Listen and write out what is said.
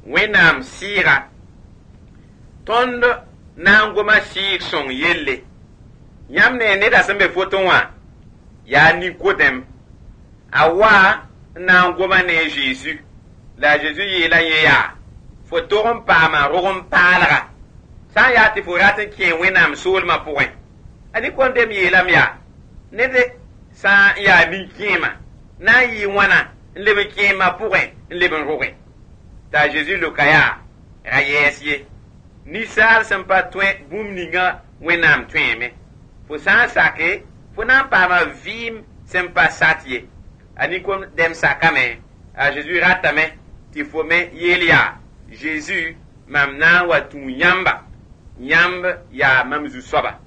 wẽnnaam sɩɩga tõnd na n goma sɩɩg sõng yelle yãmb ne neda sẽn be foto wã yaa Nikodem a wa n na n goma ne a Zeezi la a Zeezi yeela yẽ yaa fo tog n paama rog n paalga sã n yaa tɩ fo rat n kẽ wẽnnaam soolmã pʋgẽ a Nikodem yeelame yaa ned sã n yaa nin-kẽema na n yɩ wãna n leb n kẽemã pʋgẽ n leb n rogẽ t'a a Zeezi loka yaa ra yɛɛs ye ninsaal sẽn pa tõe bũmb ninga wẽnnaam tõeeme fo sã n sake fo na n paama vɩɩm sẽn pa sat ye a Nikodem sakame a Zeezi ratame tɩ fo me yeel yaa Zeezi mam na n wa tũu yãmba yãmb yaa mam zu-soaba